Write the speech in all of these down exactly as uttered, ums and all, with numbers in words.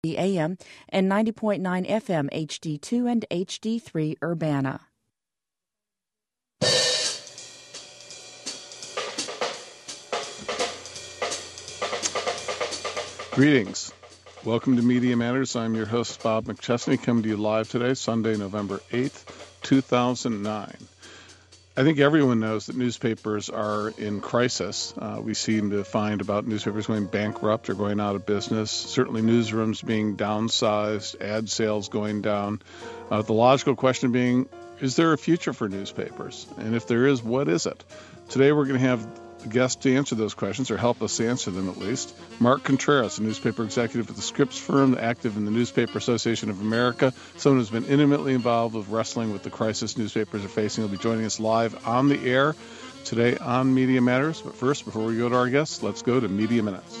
A M and ninety point nine F M H D two and H D three Urbana. Greetings. Welcome to Media Matters. I'm your host, Bob McChesney, coming to you live today, Sunday, November eighth, two thousand nine. I think everyone knows that newspapers are in crisis. Uh, we seem to find about newspapers going bankrupt or going out of business, certainly newsrooms being downsized, ad sales going down. Uh, the logical question being, is there a future for newspapers? And if there is, what is it? Today we're going to have a guest to answer those questions, or help us answer them at least. Mark Contreras, a newspaper executive at the Scripps firm, active in the Newspaper Association of America, someone who's been intimately involved with wrestling with the crisis newspapers are facing. He'll be joining us live on the air today on Media Matters. But first, before we go to our guests, let's go to Media Minutes.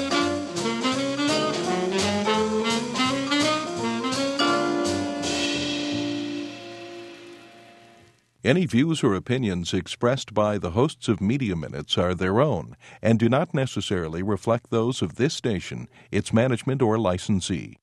Any views or opinions expressed by the hosts of Media Minutes are their own and do not necessarily reflect those of this station, its management, or licensee.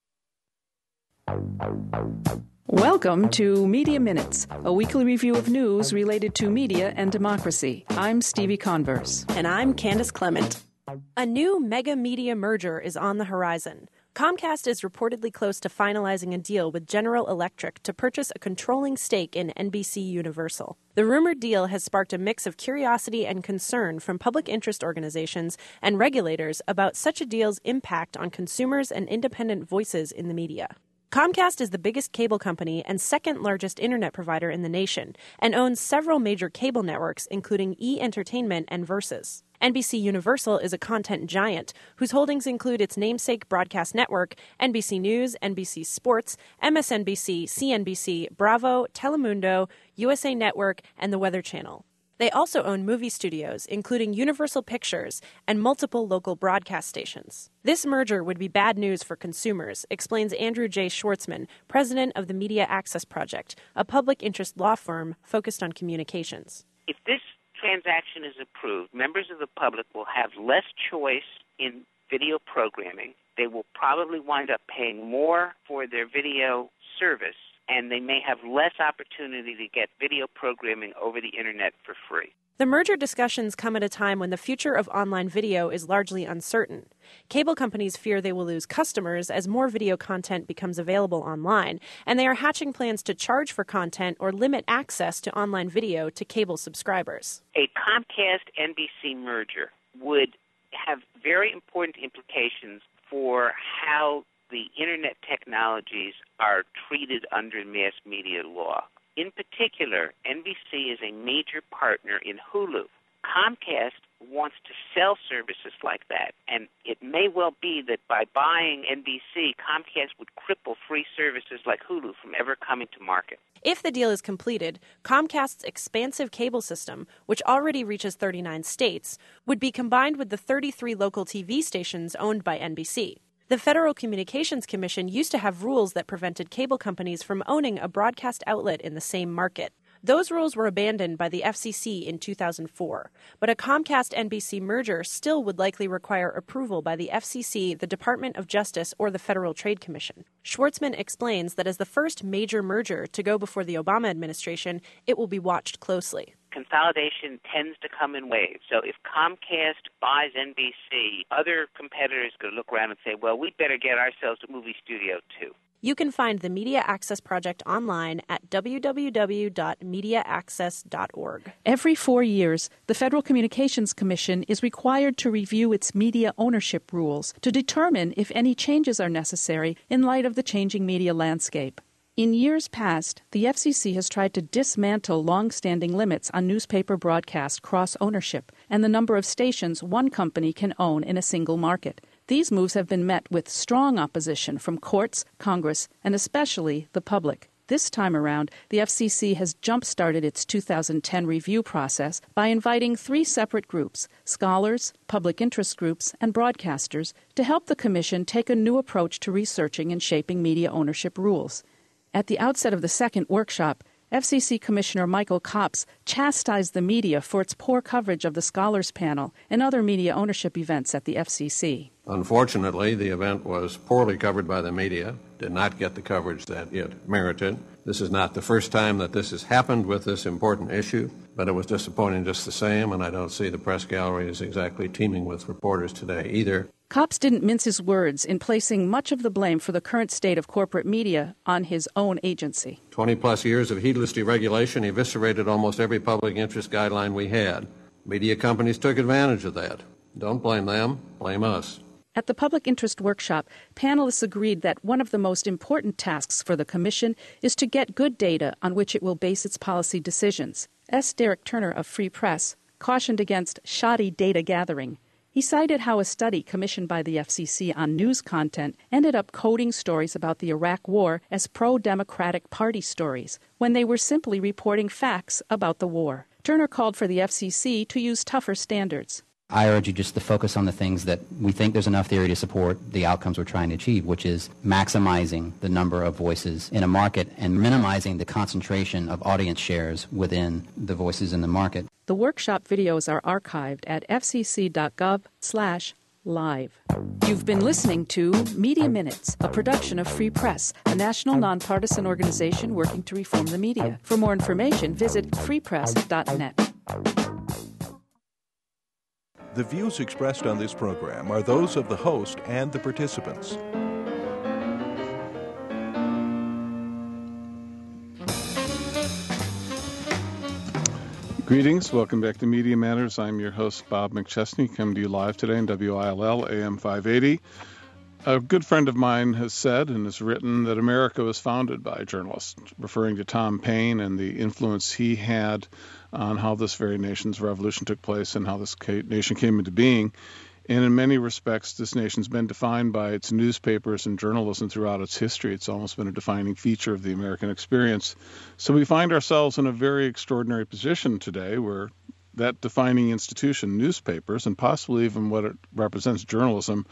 Welcome to Media Minutes, a weekly review of news related to media and democracy. I'm Stevie Converse. And I'm Candace Clement. A new mega media merger is on the horizon. Comcast is reportedly close to finalizing a deal with General Electric to purchase a controlling stake in N B C Universal. The rumored deal has sparked a mix of curiosity and concern from public interest organizations and regulators about such a deal's impact on consumers and independent voices in the media. Comcast is the biggest cable company and second largest internet provider in the nation and owns several major cable networks, including E! Entertainment and Versus. N B C Universal is a content giant whose holdings include its namesake broadcast network, N B C News, N B C Sports, M S N B C, C N B C, Bravo, Telemundo, U S A Network, and the Weather Channel. They also own movie studios, including Universal Pictures and multiple local broadcast stations. This merger would be bad news for consumers, explains Andrew J. Schwartzman, president of the Media Access Project, a public interest law firm focused on communications. If this transaction is approved, members of the public will have less choice in video programming. They will probably wind up paying more for their video service, and they may have less opportunity to get video programming over the internet for free. The merger discussions come at a time when the future of online video is largely uncertain. Cable companies fear they will lose customers as more video content becomes available online, and they are hatching plans to charge for content or limit access to online video to cable subscribers. A Comcast-N B C merger would have very important implications for how the internet technologies are treated under mass media law. In particular, N B C is a major partner in Hulu. Comcast wants to sell services like that, and it may well be that by buying N B C, Comcast would cripple free services like Hulu from ever coming to market. If the deal is completed, Comcast's expansive cable system, which already reaches thirty-nine states, would be combined with the thirty-three local T V stations owned by N B C. The Federal Communications Commission used to have rules that prevented cable companies from owning a broadcast outlet in the same market. Those rules were abandoned by the F C C in two thousand four, but a Comcast-N B C merger still would likely require approval by the F C C, the Department of Justice, or the Federal Trade Commission. Schwartzman explains that as the first major merger to go before the Obama administration, it will be watched closely. Consolidation tends to come in waves. So if Comcast buys N B C, other competitors could look around and say, well, we'd better get ourselves a movie studio too. You can find the Media Access Project online at w w w dot media access dot org. Every four years, the Federal Communications Commission is required to review its media ownership rules to determine if any changes are necessary in light of the changing media landscape. In years past, the F C C has tried to dismantle long-standing limits on newspaper broadcast cross-ownership and the number of stations one company can own in a single market. These moves have been met with strong opposition from courts, Congress, and especially the public. This time around, the F C C has jump-started its two thousand ten review process by inviting three separate groups, scholars, public interest groups, and broadcasters, to help the Commission take a new approach to researching and shaping media ownership rules. At the outset of the second workshop, F C C Commissioner Michael Copps chastised the media for its poor coverage of the Scholars Panel and other media ownership events at the F C C. Unfortunately, the event was poorly covered by the media, did not get the coverage that it merited. This is not the first time that this has happened with this important issue, but it was disappointing just the same, and I don't see the press gallery as exactly teeming with reporters today either. Copps didn't mince his words in placing much of the blame for the current state of corporate media on his own agency. Twenty-plus years of heedless deregulation eviscerated almost every public interest guideline we had. Media companies took advantage of that. Don't blame them, blame us. At the Public Interest Workshop, panelists agreed that one of the most important tasks for the Commission is to get good data on which it will base its policy decisions. S. Derek Turner of Free Press cautioned against shoddy data gathering. He cited how a study commissioned by the F C C on news content ended up coding stories about the Iraq War as pro-Democratic Party stories, when they were simply reporting facts about the war. Turner called for the F C C to use tougher standards. I urge you just to focus on the things that we think there's enough theory to support the outcomes we're trying to achieve, which is maximizing the number of voices in a market and minimizing the concentration of audience shares within the voices in the market. The workshop videos are archived at f c c dot gov slash live. You've been listening to Media Minutes, a production of Free Press, a national nonpartisan organization working to reform the media. For more information, visit free press dot net. The views expressed on this program are those of the host and the participants. Greetings. Welcome back to Media Matters. I'm your host, Bob McChesney, coming to you live today on W I L L A M five eighty. A good friend of mine has said and has written that America was founded by journalists, referring to Tom Paine and the influence he had on how this very nation's revolution took place and how this nation came into being. And in many respects, this nation's been defined by its newspapers and journalism throughout its history. It's almost been a defining feature of the American experience. So we find ourselves in a very extraordinary position today where that defining institution, newspapers, and possibly even what it represents, journalism,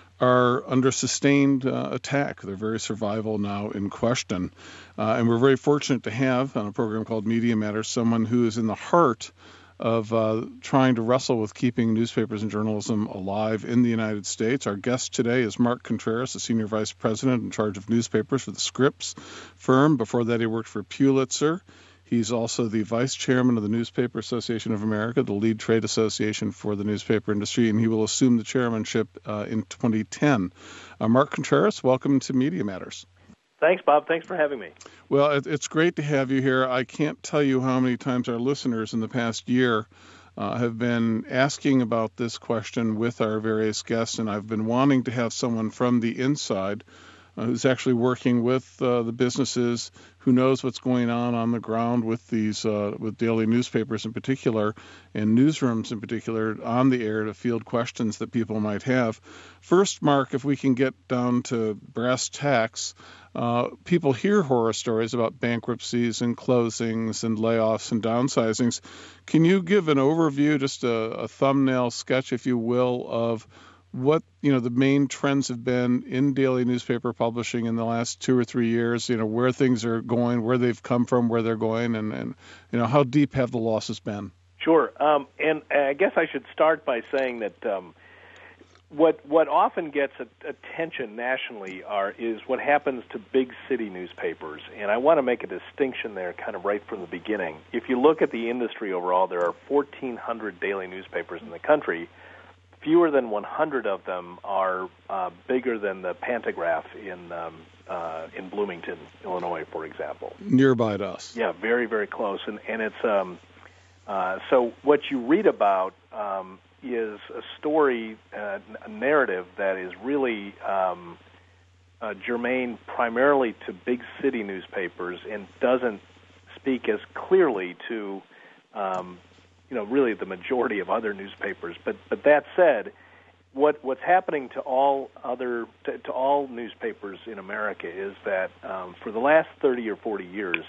are under sustained uh, attack. Their very survival now in question. Uh, and we're very fortunate to have on a program called Media Matters someone who is in the heart of uh, trying to wrestle with keeping newspapers and journalism alive in the United States. Our guest today is Mark Contreras, the Senior Vice President in charge of newspapers for the Scripps firm. Before that, he worked for Pulitzer. He's also the Vice Chairman of the Newspaper Association of America, the lead trade association for the newspaper industry, and he will assume the chairmanship uh, in twenty ten. Uh, Mark Contreras, welcome to Media Matters. Thanks, Bob. Thanks for having me. Well, it, it's great to have you here. I can't tell you how many times our listeners in the past year uh, have been asking about this question with our various guests, and I've been wanting to have someone from the inside uh, who's actually working with uh, the businesses, who knows what's going on on the ground with these, uh, with daily newspapers in particular, and newsrooms in particular, on the air to field questions that people might have. First, Mark, if we can get down to brass tacks, uh, people hear horror stories about bankruptcies and closings and layoffs and downsizings. Can you give an overview, just a, a thumbnail sketch, if you will, of what, you know, the main trends have been in daily newspaper publishing in the last two or three years, you know, where things are going, where they've come from, where they're going, and, and you know, how deep have the losses been? Sure. Um, and I guess I should start by saying that um, what what often gets a, attention nationally are is what happens to big city newspapers. And I want to make a distinction there kind of right from the beginning. If you look at the industry overall, there are fourteen hundred daily newspapers in the country. Fewer than one hundred of them are uh, bigger than the Pantograph in um, uh, in Bloomington, Illinois, for example. Nearby to us. Yeah, very, very close. And and it's um, uh, so what you read about um, is a story, uh, a narrative that is really um, uh, germane primarily to big city newspapers and doesn't speak as clearly to um, you know, really the majority of other newspapers. But but that said, what what's happening to all other to, to all newspapers in America is that um, for the last thirty or forty years,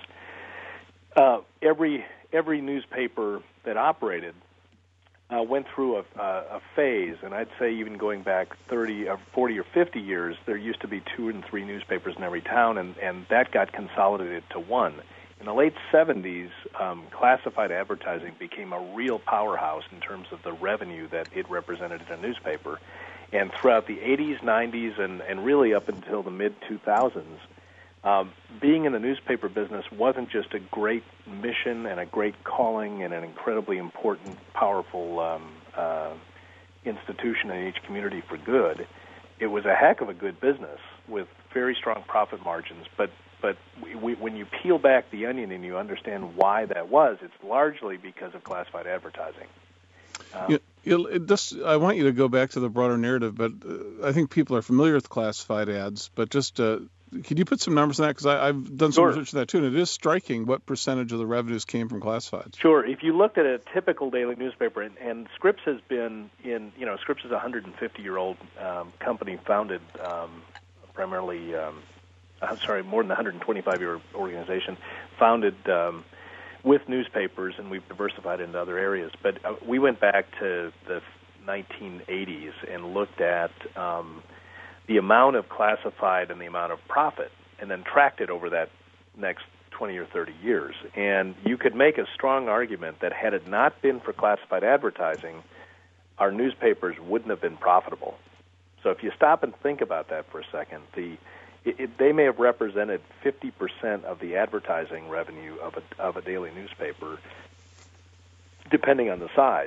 uh, every every newspaper that operated uh, went through a, a, a phase, and I'd say even going back thirty or forty or fifty years, there used to be two and three newspapers in every town, and, and that got consolidated to one. In the late seventies, um, classified advertising became a real powerhouse in terms of the revenue that it represented in a newspaper. And throughout the eighties, nineties, and, and really up until the mid two thousands, um, being in the newspaper business wasn't just a great mission and a great calling and an incredibly important, powerful um, uh, institution in each community for good. It was a heck of a good business with very strong profit margins. But but we, we, when you peel back the onion and you understand why that was, it's largely because of classified advertising. Um, you, you, it just, I want you to go back to the broader narrative, but uh, I think people are familiar with classified ads. But just uh, could you put some numbers on that? Because I've done some Sure. research on that too, and it is striking what percentage of the revenues came from classifieds. Sure. If you looked at a typical daily newspaper, and, and Scripps has been in, you know, Scripps is a one hundred fifty-year-old um, company founded um, primarily, um, I'm sorry, more than a one hundred twenty-five-year organization, founded um, with newspapers, and we've diversified into other areas. But uh, we went back to the nineteen eighties and looked at um, the amount of classified and the amount of profit, and then tracked it over that next twenty or thirty years. And you could make a strong argument that had it not been for classified advertising, our newspapers wouldn't have been profitable. So if you stop and think about that for a second, the it, it, they may have represented fifty percent of the advertising revenue of a, of a daily newspaper, depending on the size.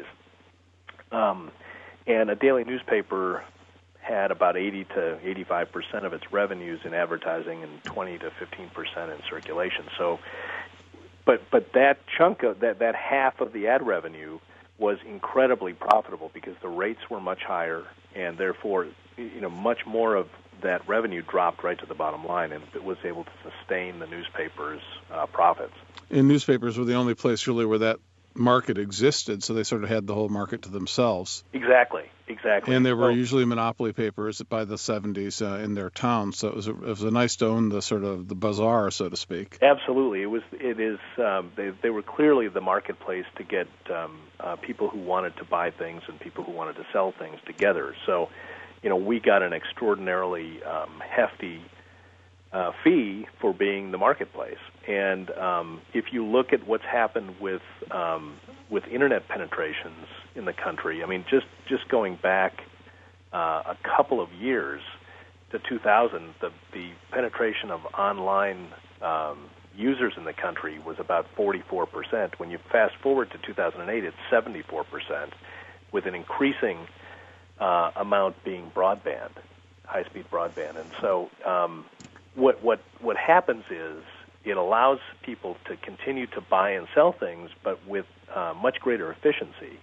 Um, and a daily newspaper had about eighty to eighty-five percent of its revenues in advertising and twenty to fifteen percent in circulation. So, but but that chunk of that that half of the ad revenue was incredibly profitable because the rates were much higher, and therefore, you know, much more of that revenue dropped right to the bottom line, and it was able to sustain the newspaper's uh, profits. And newspapers were the only place really where that market existed, so they sort of had the whole market to themselves. Exactly, exactly. And they were so, usually monopoly papers by the seventies uh, in their town, so it was, a, it was a nice to own the sort of the bazaar, so to speak. Absolutely, it was. It is. Um, they they were clearly the marketplace to get um, uh, people who wanted to buy things and people who wanted to sell things together. So, you know, we got an extraordinarily um, hefty uh, fee for being the marketplace. And um, if you look at what's happened with um, with internet penetrations in the country, I mean, just just going back uh, a couple of years to two thousand, the the penetration of online um, users in the country was about forty-four percent. When you fast forward to two thousand eight, it's seventy-four percent, with an increasing uh, amount being broadband, high-speed broadband. And so, um, what what what happens is it allows people to continue to buy and sell things, but with uh, much greater efficiency,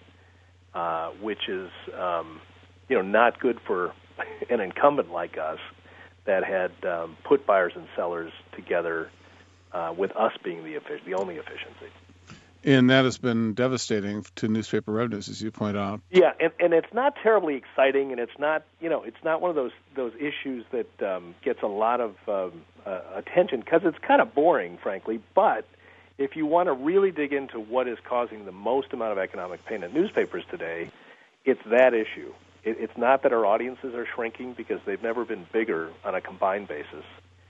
uh, which is um, you know not good for an incumbent like us that had um, put buyers and sellers together, uh, with us being the effic- the only efficiency. And that has been devastating to newspaper revenues, as you point out. Yeah, and, and it's not terribly exciting, and it's not you know it's not one of those those issues that um, gets a lot of um, uh, attention because it's kind of boring, frankly. But if you want to really dig into what is causing the most amount of economic pain in newspapers today, it's that issue. It, it's not that our audiences are shrinking because they've never been bigger on a combined basis,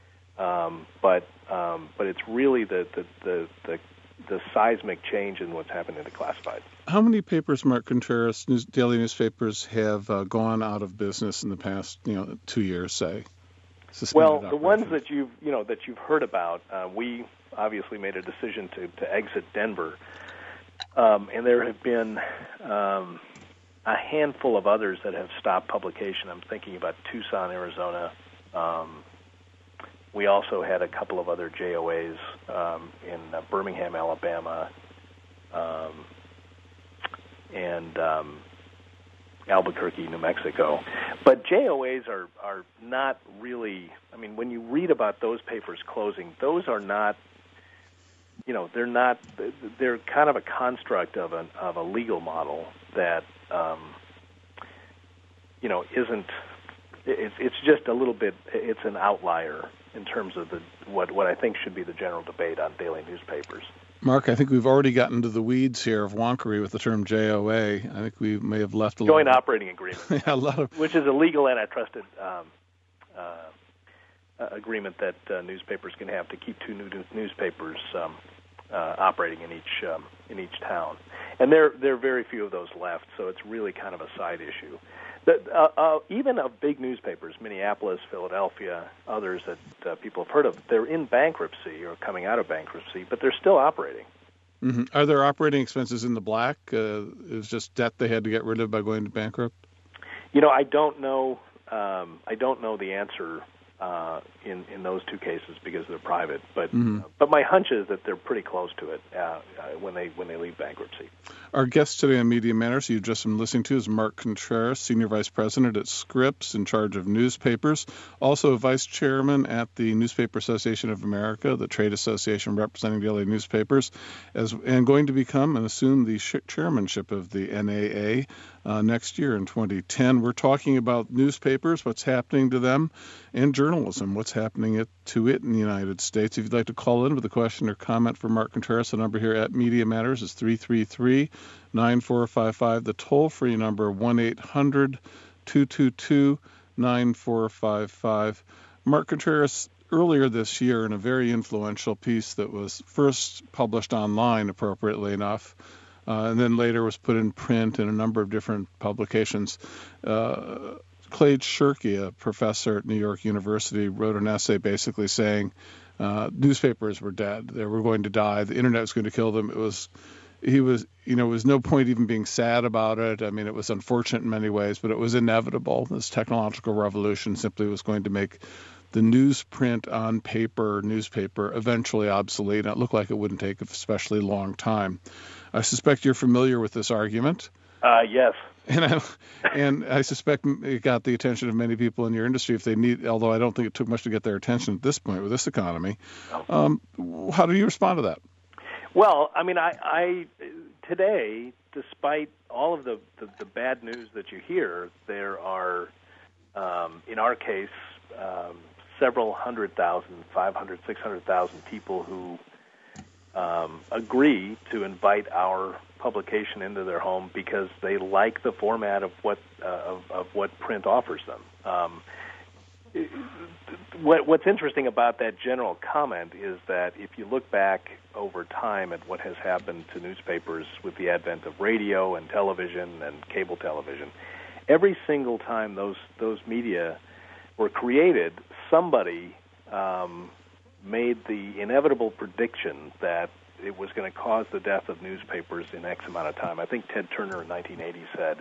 um, but um, but it's really the the the, the the seismic change in what's happening to classifieds. How many papers, Mark Contreras, news, daily newspapers, have uh, gone out of business in the past, you know, two years, say? Well, the ones that you've, you know, that you've heard about, uh, we obviously made a decision to, to exit Denver, um, and there have been um, a handful of others that have stopped publication. I'm thinking about Tucson, Arizona. Um, We also had a couple of other J O As um, in uh, Birmingham, Alabama, um, and um, Albuquerque, New Mexico. But J O As are, are not really, I mean, when you read about those papers closing, those are not, you know, they're not, they're kind of a construct of, an, of a legal model that, um, you know, isn't, it's, it's just a little bit, it's an outlier in terms of the what, what I think should be the general debate on daily newspapers. Mark, I think we've already gotten into the weeds here of wonkery with the term J O A. I think we may have left a Joint lot operating agreement, yeah, a lot of... which is a legal antitrust um, uh, agreement that uh, newspapers can have to keep two new newspapers um, uh, operating in each um, in each town. And there there are very few of those left, so it's really kind of a side issue. The, uh, uh, even of big newspapers, Minneapolis, Philadelphia, others that uh, people have heard of, they're in bankruptcy or coming out of bankruptcy, but they're still operating. Mm-hmm. Are there operating expenses in the black? Uh, is just debt they had to get rid of by going to bankrupt? You know, I don't know. Um, I don't know the answer uh, in in those two cases because they're private. But mm-hmm. uh, but my hunch is that they're pretty close to it uh, uh, when they when they leave bankruptcy. Our guest today on Media Matters, you've just been listening to, is Mark Contreras, Senior Vice President at Scripps, in charge of newspapers, also Vice Chairman at the Newspaper Association of America, the trade association representing daily newspapers, as and going to become and assume the sh- chairmanship of the N A A uh, next year in twenty ten. We're talking about newspapers, what's happening to them, and journalism, what's happening it, to it in the United States. If you'd like to call in with a question or comment for Mark Contreras, the number here at Media Matters is three three three, nine four five five. The toll-free number, one eight hundred, two two two, nine four five five. Mark Contreras, earlier this year in a very influential piece that was first published online, appropriately enough, uh, and then later was put in print in a number of different publications, uh, Clay Shirky, a professor at New York University, wrote an essay basically saying uh, newspapers were dead. They were going to die. The internet was going to kill them. It was, he was, you know, there was no point even being sad about it. I mean, it was unfortunate in many ways, but it was inevitable. This technological revolution simply was going to make the newsprint on paper newspaper eventually obsolete. And it looked like it wouldn't take an especially long time. I suspect you're familiar with this argument. Uh, yes. And I, and I suspect it got the attention of many people in your industry if they need, although I don't think it took much to get their attention at this point with this economy. Um, how do you respond to that? Well, I mean, I, I today, despite all of the, the, the bad news that you hear, there are, um, in our case, um, several hundred thousand, five hundred, six hundred thousand people who um, agree to invite our publication into their home because they like the format of what uh, of, of what print offers them. Um, what, what's interesting about that general comment is that if you look back over time at what has happened to newspapers with the advent of radio and television and cable television, every single time those those media were created, somebody um, made the inevitable prediction that it was going to cause the death of newspapers in X amount of time. I think Ted Turner in nineteen eighty said,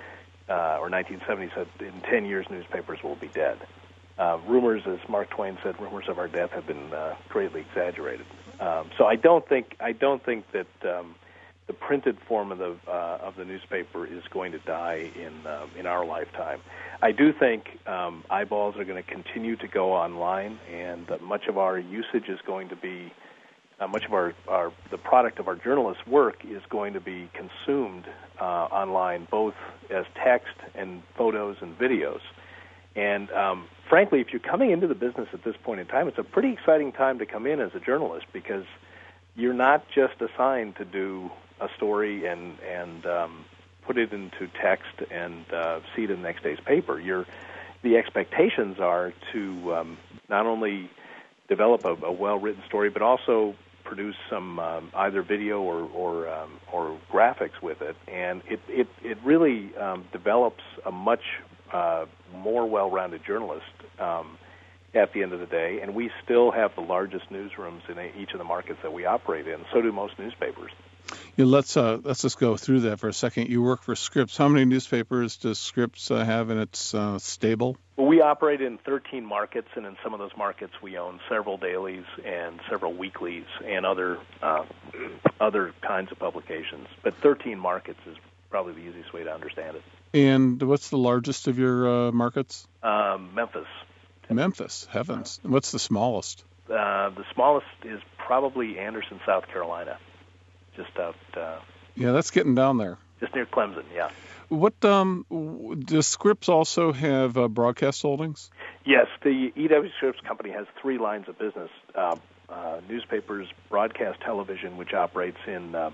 uh, or nineteen seventy said, in ten years newspapers will be dead. Uh, rumors, as Mark Twain said, rumors of our death have been uh, greatly exaggerated. Um, so I don't think I don't think that um, the printed form of the uh, of the newspaper is going to die in uh, in our lifetime. I do think um, eyeballs are going to continue to go online, and uh, much of our usage is going to be Uh, much of our, our the product of our journalists' work is going to be consumed uh, online, both as text and photos and videos. And um, frankly, if you're coming into the business at this point in time, it's a pretty exciting time to come in as a journalist because you're not just assigned to do a story and and um, put it into text and uh, see it in the next day's paper. You're the expectations are to um, not only develop a, a well-written story, but also produce some um, either video or or, um, or graphics with it, and it it, it really um, develops a much uh, more well-rounded journalist um, at the end of the day. And we still have the largest newsrooms in each of the markets that we operate in. So do most newspapers. Yeah, let's uh, let's just go through that for a second. You work for Scripps. How many newspapers does Scripps uh, have in its uh, stable? Well, we operate in thirteen markets, and in some of those markets, we own several dailies and several weeklies and other uh, other kinds of publications. But thirteen markets is probably the easiest way to understand it. And what's the largest of your uh, markets? Um, Memphis. Memphis, heavens! Uh, what's the smallest? Uh, the smallest is probably Anderson, South Carolina. Just out, uh, yeah, that's getting down there. Just near Clemson, yeah. What um, does Scripps also have uh, broadcast holdings? Yes, the E W Scripps company has three lines of business: uh, uh, newspapers, broadcast television, which operates in uh,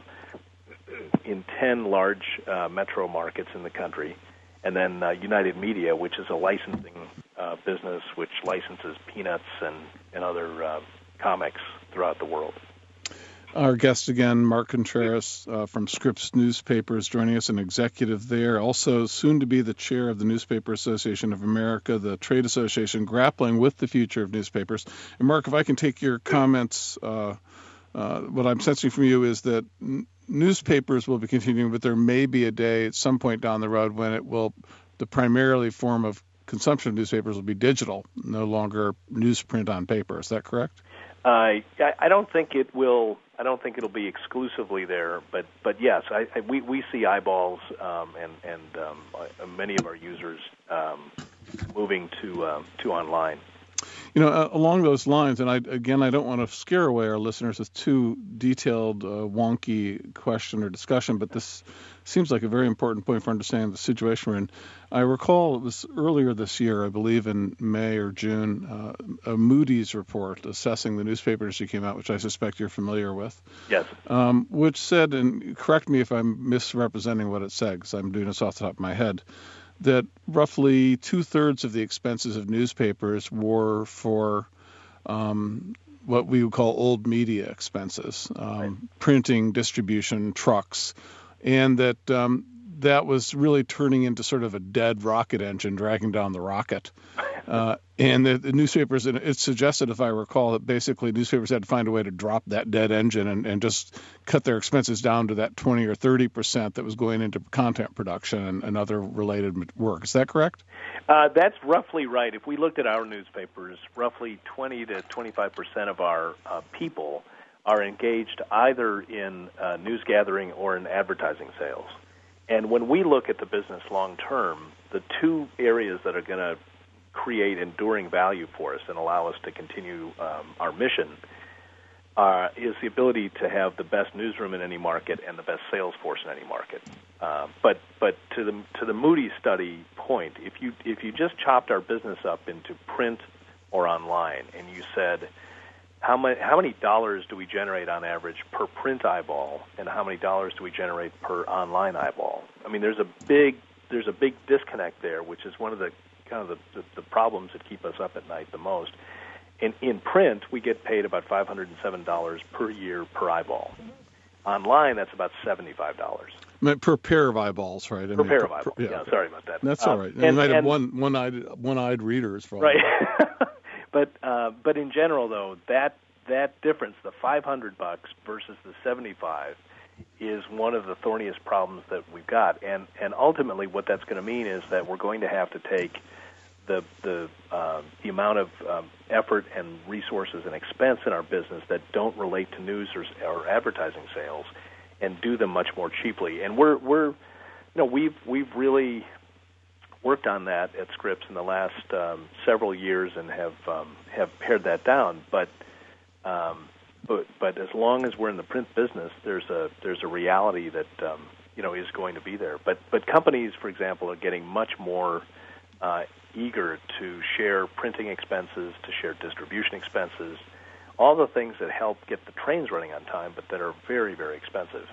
in ten large uh, metro markets in the country, and then uh, United Media, which is a licensing uh, business which licenses Peanuts and and other uh, comics throughout the world. Our guest again, Mark Contreras uh, from Scripps Newspapers, joining us, an executive there. Also, soon to be the chair of the Newspaper Association of America, the trade association grappling with the future of newspapers. And Mark, if I can take your comments, uh, uh, what I'm sensing from you is that n- newspapers will be continuing, but there may be a day at some point down the road when it will, the primarily form of consumption of newspapers will be digital, no longer newsprint on paper. Is that correct? Uh, I, I don't think it will. I don't think it'll be exclusively there, but but yes, I, I, we we see eyeballs um, and and um, uh, many of our users um, moving to um, to online. You know, uh, along those lines, and I, again, I don't want to scare away our listeners with too detailed, uh, wonky question or discussion, but this seems like a very important point for understanding the situation we're in. I recall it was earlier this year, I believe in May or June, uh, a Moody's report assessing the newspaper industry came out, which I suspect you're familiar with. Yes. Um, which said, and correct me if I'm misrepresenting what it said, because I'm doing this off the top of my head, that roughly two-thirds of the expenses of newspapers were for um, what we would call old media expenses, um, right. printing, distribution, trucks, and that um, that was really turning into sort of a dead rocket engine dragging down the rocket. Uh, and the, the newspapers, and it suggested, if I recall, that basically newspapers had to find a way to drop that dead engine and, and just cut their expenses down to that twenty or thirty percent that was going into content production and, and other related work. Is that correct? Uh, that's roughly right. If we looked at our newspapers, roughly twenty to twenty-five percent of our uh, people are engaged either in uh, news gathering or in advertising sales. And when we look at the business long term, the two areas that are going to create enduring value for us and allow us to continue um, our mission uh, is the ability to have the best newsroom in any market and the best sales force in any market. Uh, but but to the to the Moody's study point, if you if you just chopped our business up into print or online, and you said how many how many dollars do we generate on average per print eyeball, and how many dollars do we generate per online eyeball? I mean, there's a big there's a big disconnect there, which is one of the kind of the, the, the problems that keep us up at night the most. In, in print, we get paid about five hundred seven dollars per year per eyeball. Online, that's about seventy-five dollars. Per pair of eyeballs, right? I Per mean, pair of eyeballs, per, yeah. yeah, sorry about that. That's um, all right. And, you might have and, one, one-eyed, one-eyed readers. For all right. but uh, but in general, though, that that difference, the five hundred bucks versus the seventy-five, is one of the thorniest problems that we've got. And, and ultimately what that's going to mean is that we're going to have to take the the uh, the amount of um, effort and resources and expense in our business that don't relate to news or, or advertising sales, and do them much more cheaply. And we're we're you know we've we've really worked on that at Scripps in the last um, several years and have um, have pared that down. But um, but but as long as we're in the print business, there's a there's a reality that um, you know is going to be there. But but companies, for example, are getting much more uh, eager to share printing expenses, to share distribution expenses, all the things that help get the trains running on time, but that are very, very expensive.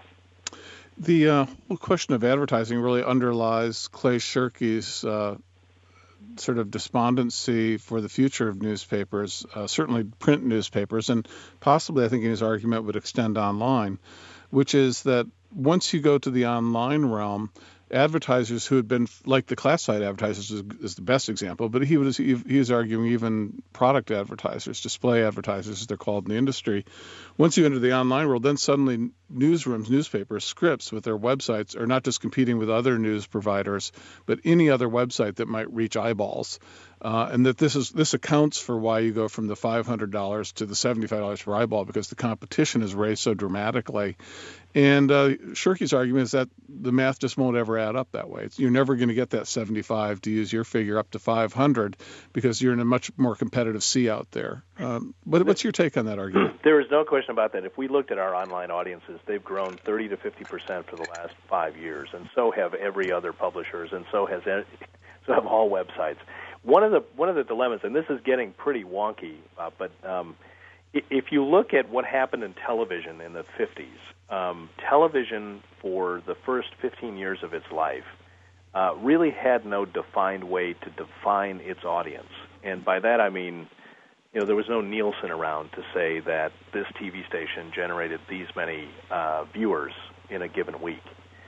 The uh, whole question of advertising really underlies Clay Shirky's uh, sort of despondency for the future of newspapers, uh, certainly print newspapers, and possibly I think his argument would extend online, which is that once you go to the online realm, advertisers who had been, like the classified advertisers is, is the best example, but he was he, he was arguing even product advertisers, display advertisers as they're called in the industry. Once you enter the online world, then suddenly newsrooms, newspapers, Scripps with their websites are not just competing with other news providers, but any other website that might reach eyeballs. Uh, and that this is this accounts for why you go from the five hundred dollars to the seventy-five dollars per eyeball, because the competition is raised so dramatically. And uh, Shirky's argument is that the math just won't ever add up that way. It's, you're never going to get that seventy-five, to use your figure, up to five hundred, because you're in a much more competitive sea out there. Um, what, what's your take on that argument? There is no question about that. If we looked at our online audiences, they've grown thirty to fifty percent for the last five years, and so have every other publishers, and so has so have all websites. One of the one of the dilemmas, and this is getting pretty wonky, uh, but um, if you look at what happened in television in the fifties, um, television for the first fifteen years of its life uh, really had no defined way to define its audience. And by that I mean you know, there was no Nielsen around to say that this T V station generated these many uh, viewers in a given week.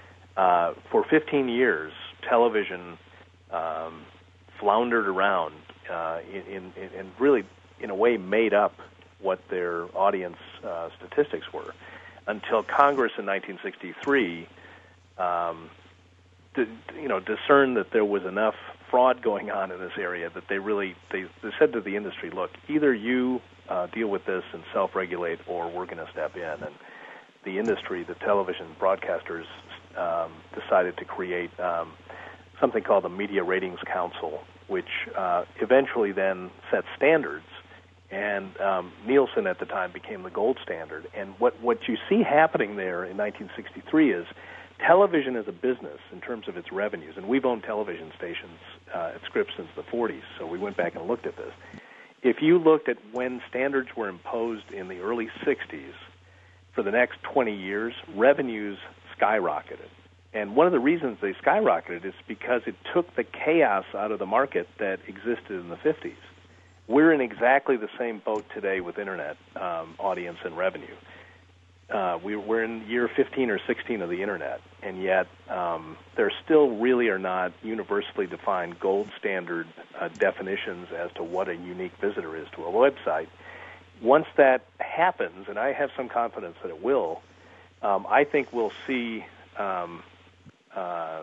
Uh, for fifteen years, television um, floundered around uh, in, in, in really, in a way, made up what their audience uh, statistics were, until Congress in nineteen sixty-three, um, d- you know, discerned that there was enough fraud going on in this area that they really they, they said to the industry, look, either you uh, deal with this and self-regulate, or we're going to step in. And the industry, the television broadcasters, um, decided to create um, something called the Media Ratings Council, which uh, eventually then set standards. And um, Nielsen at the time became the gold standard. And what, what you see happening there in nineteen sixty-three is television as a business in terms of its revenues, and we've owned television stations uh, at Scripps since the forties, so we went back and looked at this. If you looked at when standards were imposed in the early sixties, for the next twenty years, revenues skyrocketed. And one of the reasons they skyrocketed is because it took the chaos out of the market that existed in the fifties. We're in exactly the same boat today with Internet um, audience and revenue. Uh, we, we're in year fifteen or sixteen of the Internet, and yet um, there still really are not universally defined gold standard uh, definitions as to what a unique visitor is to a website. Once that happens, and I have some confidence that it will, um, I think we'll see um, uh,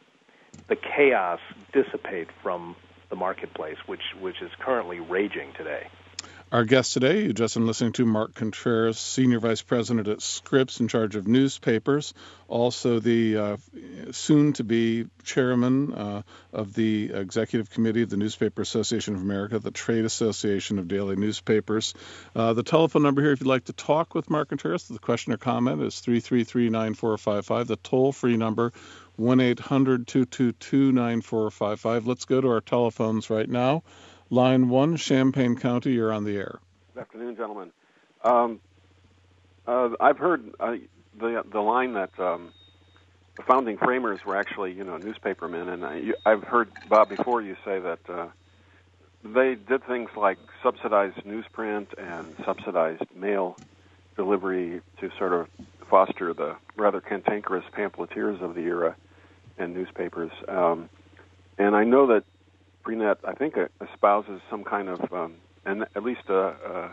the chaos dissipate from the marketplace, which which is currently raging today. Our guest today, you just been listening to Mark Contreras, Senior Vice President at Scripps in charge of newspapers, also the uh, soon-to-be chairman uh, of the Executive Committee of the Newspaper Association of America, the Trade Association of Daily Newspapers. Uh, the telephone number here, if you'd like to talk with Mark Contreras, the question or comment is three three three, nine four five five. The toll-free number, one eight hundred, two two two, nine four five five. Let's go to our telephones right now. Line one, Champaign County, you're on the air. Good afternoon, gentlemen. Um, uh, I've heard uh, the the line that um, the founding framers were actually, you know, newspapermen, and I, you, I've heard, Bob, before you say that uh, they did things like subsidized newsprint and subsidized mail delivery to sort of foster the rather cantankerous pamphleteers of the era in newspapers. Um, and I know that Freenet, I think, espouses some kind of, um, and at least, uh, uh,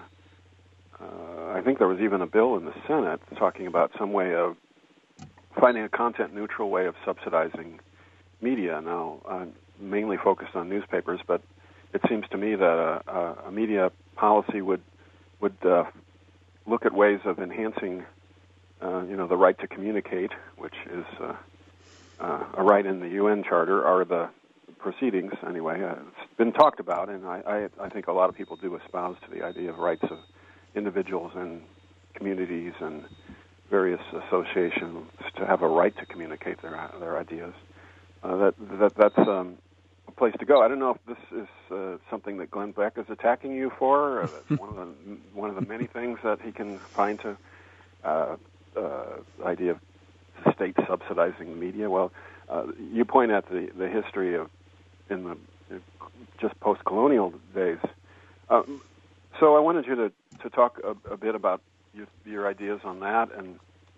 uh, I think there was even a bill in the Senate talking about some way of finding a content-neutral way of subsidizing media. Now, uh, mainly focused on newspapers, but it seems to me that a, a media policy would would uh, look at ways of enhancing, uh, you know, the right to communicate, which is uh, uh, a right in the U N Charter, or the proceedings, anyway. Uh, it's been talked about, and I, I, I think a lot of people do espouse to the idea of rights of individuals and communities and various associations to have a right to communicate their their ideas. Uh, that that that's um, a place to go. I don't know if this is uh, something that Glenn Beck is attacking you for, or that's one of the one of the many things that he can find to uh, uh, idea of the state subsidizing the media. Well, uh, you point at the the history of in the just post-colonial days. Um, so I wanted you to, to talk a, a bit about your, your ideas on that, and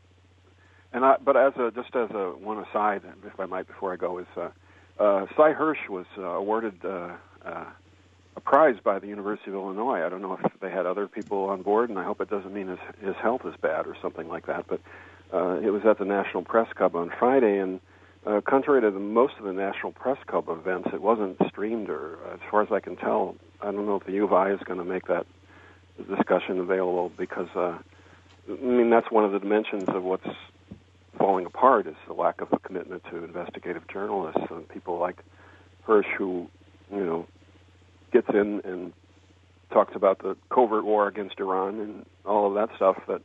and I, but as a just as a one aside, if I might, before I go, is uh, uh, Cy Hirsch was uh, awarded uh, uh, a prize by the University of Illinois. I don't know if they had other people on board, and I hope it doesn't mean his his health is bad or something like that. But uh, it was at the National Press Club on Friday, and Uh, contrary to the, most of the National Press Club events, it wasn't streamed, or as far as I can tell, I don't know if the U of I is going to make that discussion available, because, uh, I mean, that's one of the dimensions of what's falling apart, is the lack of a commitment to investigative journalists and people like Hirsch, who, you know, gets in and talks about the covert war against Iran and all of that stuff that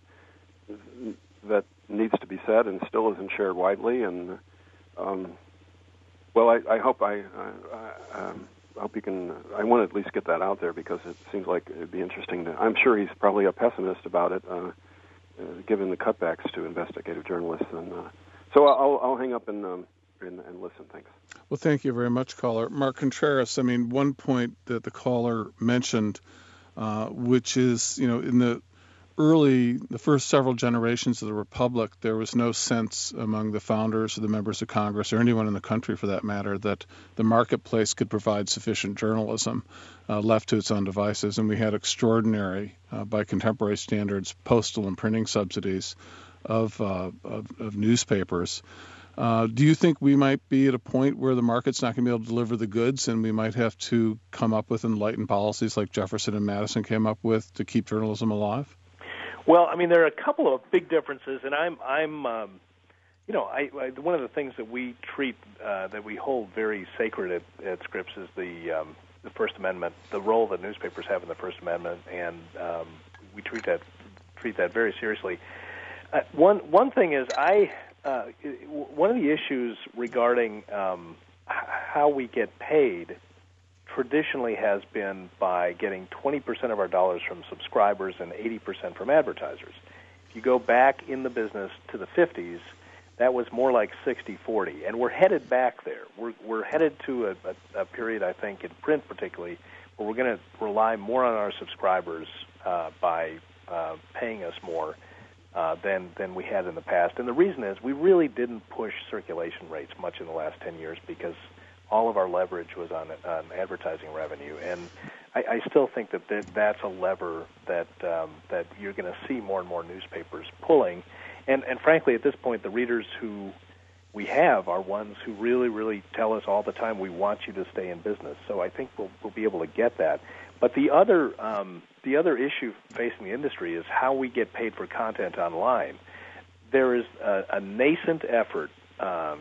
that needs to be said and still isn't shared widely. And Um, well, I, I hope I, I, I um, hope you can. I want to at least get that out there, because it seems like it'd be interesting to. I'm sure he's probably a pessimist about it, uh, uh, given the cutbacks to investigative journalists. And uh, so I'll, I'll hang up and, um, and and listen. Thanks. Well, thank you very much, caller. Mark Contreras. I mean, one point that the caller mentioned uh, which is, you know, in the early, the first several generations of the Republic, there was no sense among the founders or the members of Congress or anyone in the country for that matter that the marketplace could provide sufficient journalism uh, left to its own devices. And we had extraordinary, uh, by contemporary standards, postal and printing subsidies of, uh, of, of newspapers. Uh, do you think we might be at a point where the market's not going to be able to deliver the goods and we might have to come up with enlightened policies like Jefferson and Madison came up with to keep journalism alive? Well, I mean, there are a couple of big differences, and I'm, I'm, um, you know, I, I, one of the things that we treat, uh, that we hold very sacred at, at Scripps is the um, the First Amendment, the role that newspapers have in the First Amendment, and um, we treat that treat that very seriously. Uh, one one thing is, I uh, one of the issues regarding um, how we get paid traditionally has been by getting twenty percent of our dollars from subscribers and eighty percent from advertisers. If you go back in the business to the fifties, that was more like sixty forty, and we're headed back there. We're, we're headed to a, a, a period, I think, in print particularly, where we're going to rely more on our subscribers uh, by uh, paying us more uh, than, than we had in the past. And the reason is we really didn't push circulation rates much in the last ten years because all of our leverage was on, on advertising revenue, and I, I still think that th- that's a lever that um, that you're going to see more and more newspapers pulling. And, and frankly, at this point, the readers who we have are ones who really, really tell us all the time, we want you to stay in business. So I think we'll, we'll be able to get that. But the other um, the other issue facing the industry is how we get paid for content online. There is a, a nascent effort um,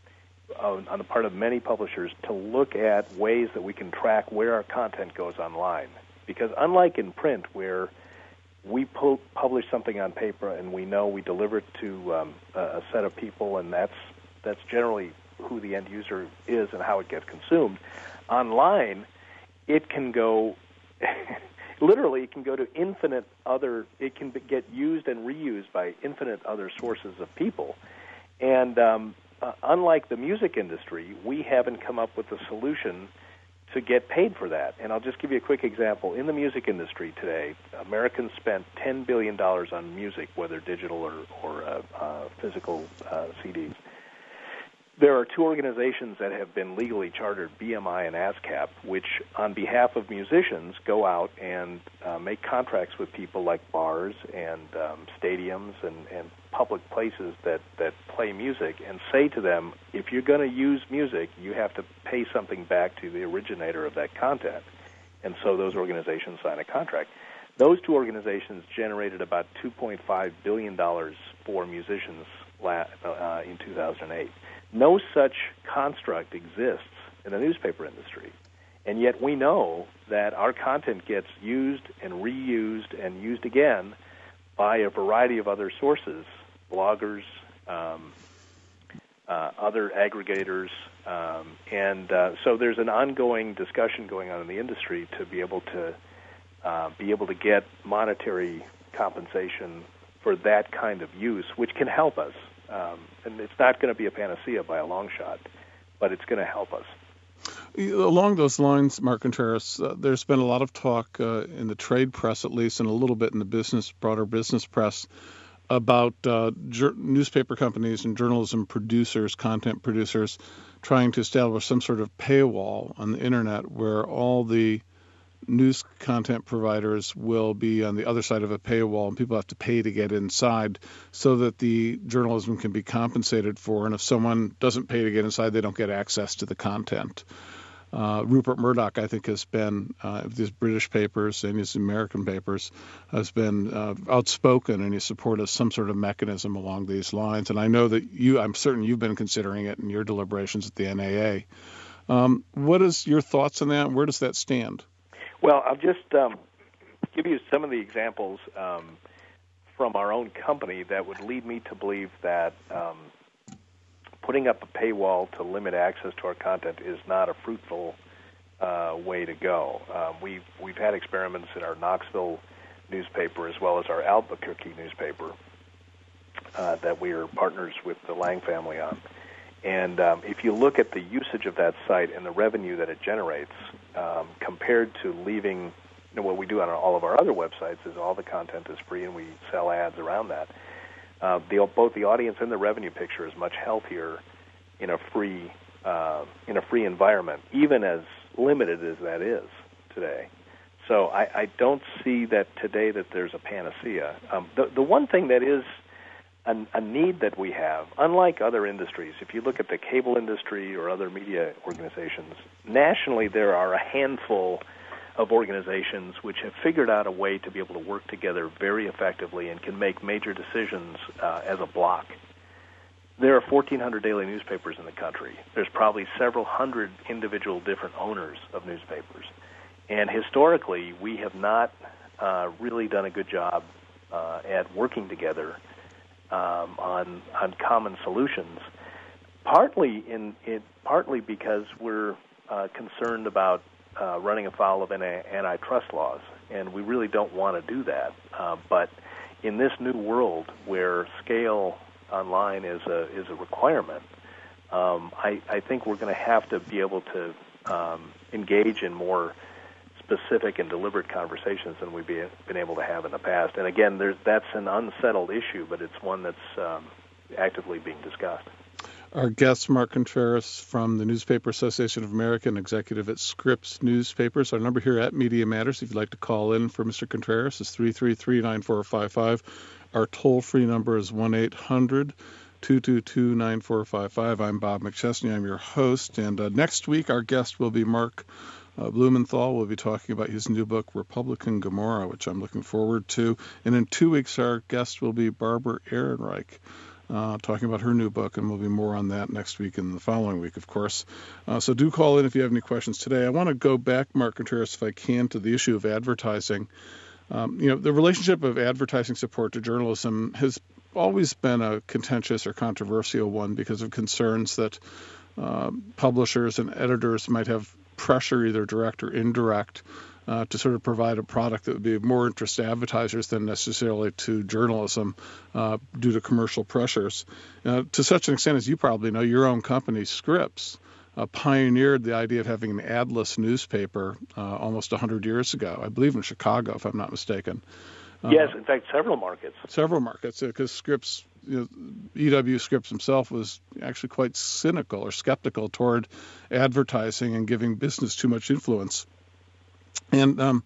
on, on the part of many publishers to look at ways that we can track where our content goes online. Because unlike in print, where we pu- publish something on paper and we know we deliver it to um, a, a set of people, and that's that's generally who the end user is and how it gets consumed. Online, it can go, literally, it can go to infinite other, it can be, get used and reused by infinite other sources of people. And um, uh, unlike the music industry, we haven't come up with a solution to get paid for that. And I'll just give you a quick example. In the music industry today, Americans spent ten billion dollars on music, whether digital or, or uh, uh, physical uh, C Ds. There are two organizations that have been legally chartered, B M I and ASCAP, which on behalf of musicians go out and uh, make contracts with people like bars and um, stadiums and, and public places that, that play music and say to them, if you're going to use music, you have to pay something back to the originator of that content. And so those organizations sign a contract. Those two organizations generated about two point five billion dollars for musicians la- uh, in two thousand eight. No such construct exists in the newspaper industry, and yet we know that our content gets used and reused and used again by a variety of other sources, bloggers, um, uh, other aggregators, um, and uh, so there's an ongoing discussion going on in the industry to be able to uh, be able to get monetary compensation for that kind of use, which can help us. Um, and it's not going to be a panacea by a long shot, but it's going to help us. Along those lines, Mark Contreras, uh, there's been a lot of talk uh, in the trade press, at least, and a little bit in the business, broader business press, about uh, jur- newspaper companies and journalism producers, content producers, trying to establish some sort of paywall on the internet where all the news content providers will be on the other side of a paywall and people have to pay to get inside so that the journalism can be compensated for. And if someone doesn't pay to get inside, they don't get access to the content. Uh, Rupert Murdoch, I think, has been, uh, these British papers and his American papers, has been uh, outspoken in his support of some sort of mechanism along these lines. And I know that you, I'm certain you've been considering it in your deliberations at the N A A. Um, what is your thoughts on that? Where does that stand? Well, I'll just um, give you some of the examples um, from our own company that would lead me to believe that um, putting up a paywall to limit access to our content is not a fruitful uh, way to go. Um, we've, we've had experiments in our Knoxville newspaper as well as our Albuquerque newspaper uh, that we are partners with the Lang family on. And um, if you look at the usage of that site and the revenue that it generates, um, compared to leaving you know, what we do on all of our other websites is all the content is free, and we sell ads around that. Uh, the, both the audience and the revenue picture is much healthier in a free uh, in a free environment, even as limited as that is today. So I, I don't see that today that there's a panacea. Um, the the one thing that is a, a need that we have, unlike other industries, if you look at the cable industry or other media organizations, nationally there are a handful of organizations which have figured out a way to be able to work together very effectively and can make major decisions uh, as a block. There are fourteen hundred daily newspapers in the country. There's probably several hundred individual different owners of newspapers. And historically, we have not uh, really done a good job uh, at working together um, on on common solutions. Partly in it, partly because we're uh, concerned about uh, running afoul of antitrust laws, and we really don't want to do that. Uh, but in this new world where scale online is a is a requirement, um, I, I think we're going to have to be able to um, engage in more specific and deliberate conversations than we've been able to have in the past. And again, there's, that's an unsettled issue, but it's one that's um, actively being discussed. Our guest, Mark Contreras from the Newspaper Association of America and executive at Scripps Newspapers. Our number here at Media Matters, if you'd like to call in for Mister Contreras, is three three three, nine four five five. Our toll-free number is one eight hundred, two two two, nine four five five. I'm Bob McChesney. I'm your host. And uh, next week, our guest will be Mark Uh, Blumenthal. Will be talking about his new book, Republican Gomorrah, which I'm looking forward to. And in two weeks, our guest will be Barbara Ehrenreich, uh, talking about her new book, and we'll be more on that next week and the following week, of course. Uh, so do call in if you have any questions today. I want to go back, Mark Contreras, if I can, to the issue of advertising. Um, you know, the relationship of advertising support to journalism has always been a contentious or controversial one because of concerns that uh, publishers and editors might have pressure, either direct or indirect, uh, to sort of provide a product that would be of more interest to advertisers than necessarily to journalism uh, due to commercial pressures. Uh, to such an extent, as you probably know, your own company, Scripps, uh, pioneered the idea of having an adless newspaper uh, almost one hundred years ago, I believe in Chicago, if I'm not mistaken. Uh, yes, in fact, several markets. Several markets, because uh, Scripps, you know, E W Scripps himself was actually quite cynical or skeptical toward advertising and giving business too much influence. And um,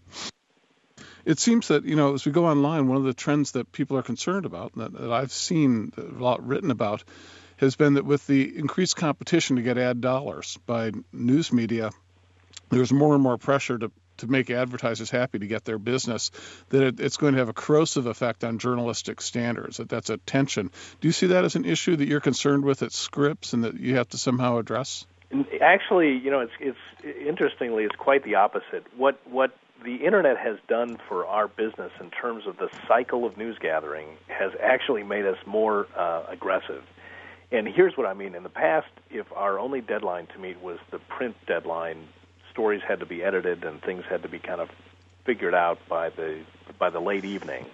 it seems that, you know, as we go online, one of the trends that people are concerned about, that, that I've seen a lot written about, has been that with the increased competition to get ad dollars by news media, there's more and more pressure to to make advertisers happy to get their business, that it, it's going to have a corrosive effect on journalistic standards, that that's a tension. Do you see that as an issue that you're concerned with at Scripps and that you have to somehow address? Actually, you know, it's it's interestingly, it's quite the opposite. What what the Internet has done for our business in terms of the cycle of news gathering has actually made us more uh, aggressive. And here's what I mean. In the past, if our only deadline to meet was the print deadline, stories had to be edited and things had to be kind of figured out by the by the late evening.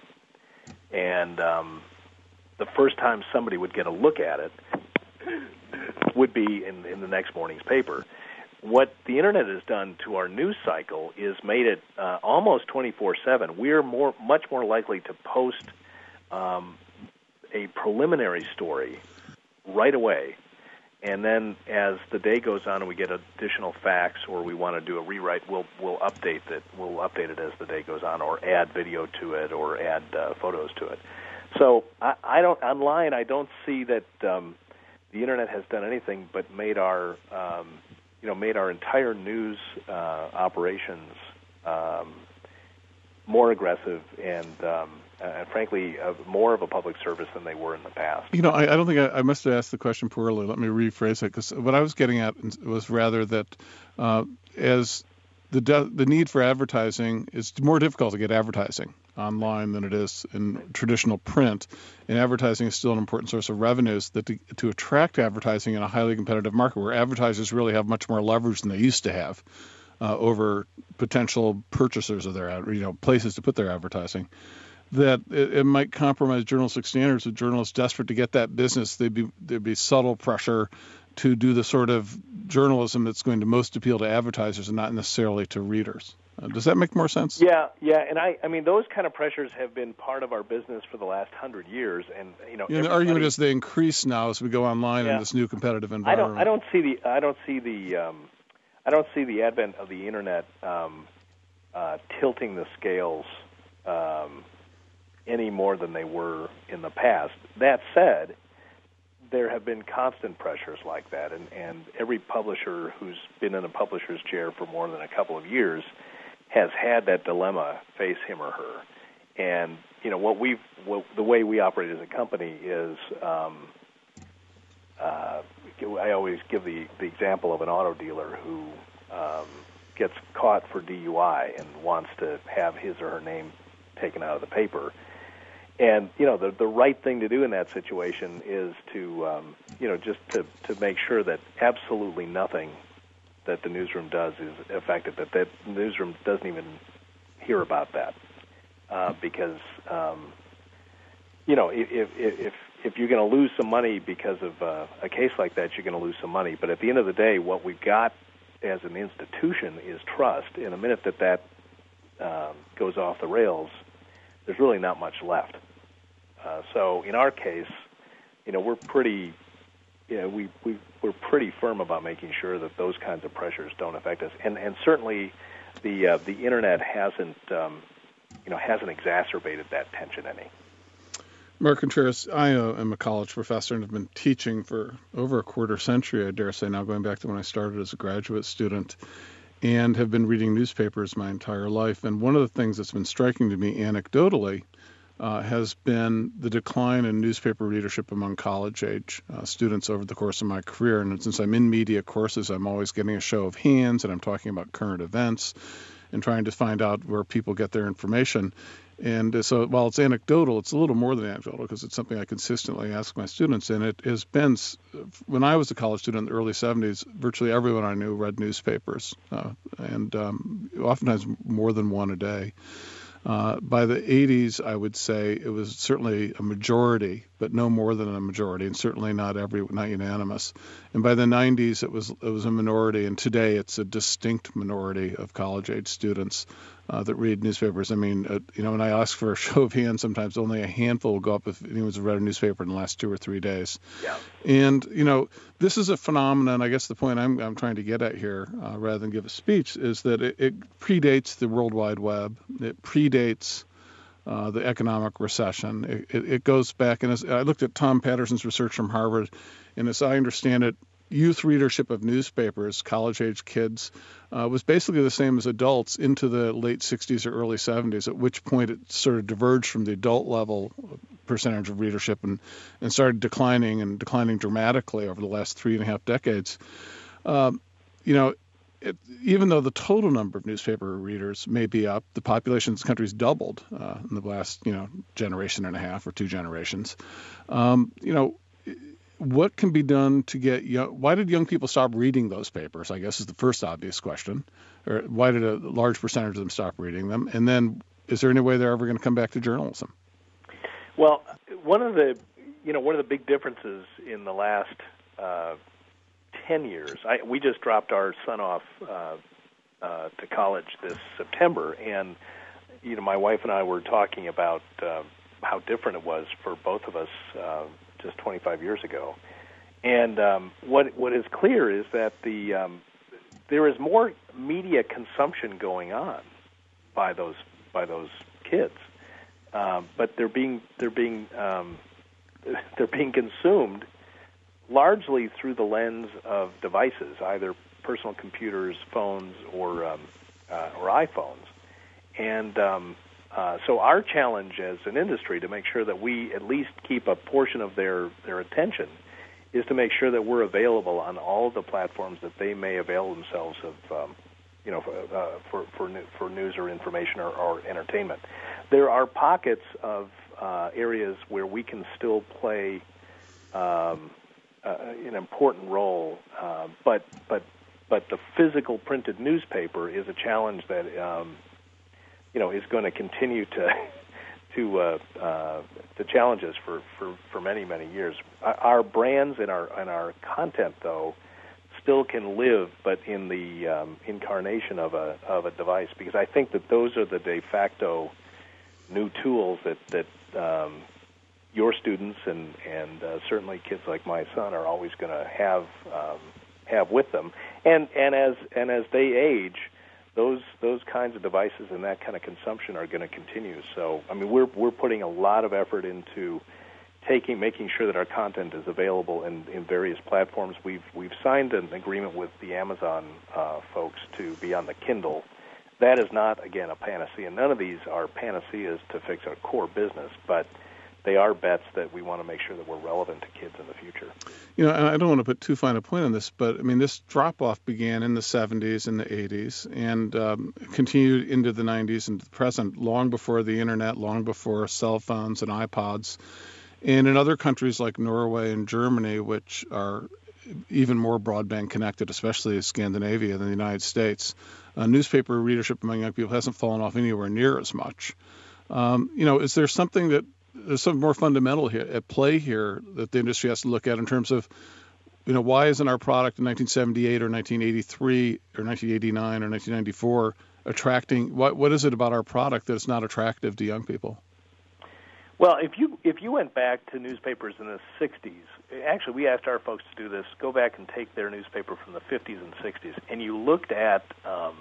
And um, the first time somebody would get a look at it would be in, in the next morning's paper. What the Internet has done to our news cycle is made it uh, almost twenty-four seven. We're more, much more likely to post um, a preliminary story right away. And then as the day goes on and we get additional facts or we want to do a rewrite, we'll we'll update it. We'll update it as the day goes on, or add video to it, or add uh, photos to it. So I, I don't online. I don't see that um, the Internet has done anything but made our um, you know made our entire news uh, operations um, more aggressive and. Um, Uh, frankly, uh, more of a public service than they were in the past. You know, I, I don't think I, I must have asked the question poorly. Let me rephrase it, because what I was getting at was rather that uh, as the de- the need for advertising is more difficult to get advertising online than it is in traditional print, and advertising is still an important source of revenues, that to, to attract advertising in a highly competitive market where advertisers really have much more leverage than they used to have uh, over potential purchasers of their ad, you know, places to put their advertising, that it, it might compromise journalistic standards. With journalists desperate to get that business, there'd be there'd be subtle pressure to do the sort of journalism that's going to most appeal to advertisers and not necessarily to readers. Uh, does that make more sense? Yeah, yeah, and I, I mean, those kind of pressures have been part of our business for the last hundred years, and you know, yeah, the argument is they increase now as we go online yeah. in this new competitive environment. I don't, I don't see the, I don't see the, um, I don't see the advent of the internet um, uh, tilting the scales um, any more than they were in the past. That said, there have been constant pressures like that, and, and every publisher who's been in a publisher's chair for more than a couple of years has had that dilemma face him or her. And, you know, what we've, what, the way we operate as a company is, um, uh, I always give the, the example of an auto dealer who um, gets caught for D U I and wants to have his or her name taken out of the paper. And, you know, the the right thing to do in that situation is to, um, you know, just to, to make sure that absolutely nothing that the newsroom does is affected, that that newsroom doesn't even hear about that. Uh, because, um, you know, if, if, if you're going to lose some money because of uh, a case like that, you're going to lose some money. But at the end of the day, what we've got as an institution is trust. In a minute that that um, goes off the rails, there's really not much left. Uh, so in our case, you know, we're pretty, you know, we, we, we're pretty firm about making sure that those kinds of pressures don't affect us. And, and certainly the, uh, the internet hasn't, um, you know, hasn't exacerbated that tension any. Mark Contreras, I uh, am a college professor and have been teaching for over a quarter century, I dare say now, going back to when I started as a graduate student, and have been reading newspapers my entire life. And one of the things that's been striking to me anecdotally uh, has been the decline in newspaper readership among college-age uh, students over the course of my career. And since I'm in media courses, I'm always getting a show of hands, and I'm talking about current events and trying to find out where people get their information. And so while it's anecdotal, it's a little more than anecdotal because it's something I consistently ask my students. And it has been, when I was a college student in the early seventies, virtually everyone I knew read newspapers, uh, and um, oftentimes more than one a day. Uh, by the eighties, I would say it was certainly a majority, but no more than a majority, and certainly not every, not unanimous. And by the nineties, it was it was a minority, and today it's a distinct minority of college-age students uh, that read newspapers. I mean, uh, you know, when I ask for a show of hands, sometimes only a handful will go up if anyone's read a newspaper in the last two or three days. Yeah. And you know, this is a phenomenon. I guess the point I'm I'm trying to get at here, uh, rather than give a speech, is that it, it predates the World Wide Web. It predates Uh, the economic recession. It, it, it goes back, and as I looked at Tom Patterson's research from Harvard, and as I understand it, youth readership of newspapers, college-age kids, uh, was basically the same as adults into the late sixties or early seventies, at which point it sort of diverged from the adult level percentage of readership and, and started declining and declining dramatically over the last three and a half decades. Um, you know, It, even though the total number of newspaper readers may be up, the population of this country has doubled uh, in the last, you know, generation and a half or two generations. Um, you know, what can be done to get young? Why did young people stop reading those papers? I guess is the first obvious question. Or why did a large percentage of them stop reading them? And then, is there any way they're ever going to come back to journalism? Well, one of the, you know, one of the big differences in the last Uh, ten years. I, we just dropped our son off uh, uh, to college this September, and you know, my wife and I were talking about uh, how different it was for both of us uh, just twenty-five years ago. And um, what what is clear is that the um, there is more media consumption going on by those by those kids, uh, but they're being they're being um, they're being consumed largely through the lens of devices, either personal computers, phones, or um, uh, or iPhones. And um, uh, so our challenge as an industry to make sure that we at least keep a portion of their, their attention is to make sure that we're available on all the platforms that they may avail themselves of, um, you know, for, uh, for, for, for news or information or, or entertainment. There are pockets of uh, areas where we can still play um, Uh, an important role, uh, but but but the physical printed newspaper is a challenge that um, you know is going to continue to to uh, uh, to challenge us for, for, for many many years. Our brands and our and our content though still can live, but in the um, incarnation of a of a device. Because I think that those are the de facto new tools that that um, your students and and uh, certainly kids like my son are always going to have um, have with them. And and as and as they age, those those kinds of devices and that kind of consumption are going to continue. So I mean, we're we're putting a lot of effort into taking, making sure that our content is available in, in various platforms. We've we've signed an agreement with the Amazon uh, folks to be on the Kindle. That is not, again, a panacea. None of these are panaceas to fix our core business, but they are bets that we want to make sure that we're relevant to kids in the future. You know, and I don't want to put too fine a point on this, but I mean, this drop-off began in the seventies and the eighties and um, continued into the nineties and the present, long before the internet, long before cell phones and iPods. And in other countries like Norway and Germany, which are even more broadband connected, especially Scandinavia than the United States, uh, newspaper readership among young people hasn't fallen off anywhere near as much. Um, you know, is there something that there's something more fundamental here at play here that the industry has to look at in terms of, you know, why isn't our product in nineteen seventy-eight or nineteen eighty-three or nineteen eighty-nine or nineteen ninety-four attracting? What what is it about our product that is not attractive to young people? Well, if you if you went back to newspapers in the sixties, actually we asked our folks to do this, go back and take their newspaper from the fifties and sixties, and you looked at um,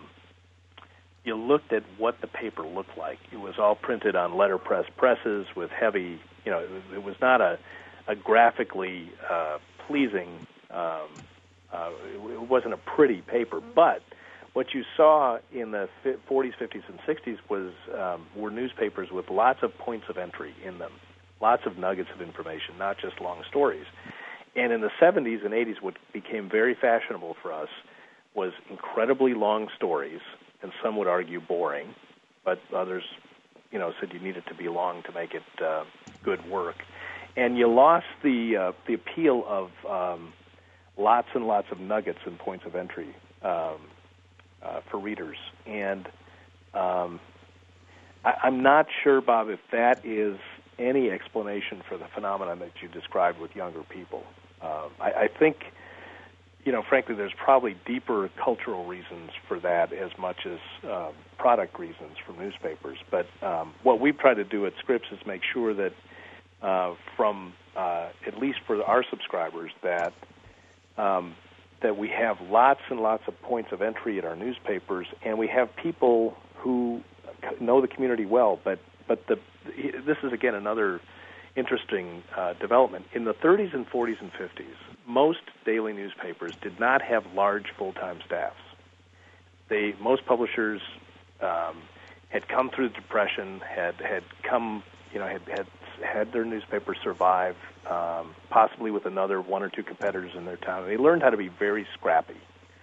you looked at what the paper looked like. It was all printed on letterpress presses with heavy, you know, it was, it was not a, a graphically uh, pleasing, um, uh, it wasn't a pretty paper, but what you saw in the forties, fifties, and sixties was um, were newspapers with lots of points of entry in them, lots of nuggets of information, not just long stories. And in the seventies and eighties, what became very fashionable for us was incredibly long stories, and some would argue boring, but others, you know, said you needed to be long to make it uh, good work. And you lost the uh, the appeal of um, lots and lots of nuggets and points of entry. Um, Uh, for readers. And um, I, I'm not sure, Bob, if that is any explanation for the phenomenon that you described with younger people. Uh, I, I think, you know, frankly, there's probably deeper cultural reasons for that as much as uh, product reasons from newspapers. But um, what we've tried to do at Scripps is make sure that uh, from, uh, at least for our subscribers, that um, that we have lots and lots of points of entry at our newspapers, and we have people who know the community well. But but the this is, again, another interesting uh, development. In the thirties and forties and fifties, most daily newspapers did not have large full-time staffs. They most publishers um, had come through the Depression, had had come, you know, had had had their newspaper survive, um, possibly with another one or two competitors in their town. They learned how to be very scrappy.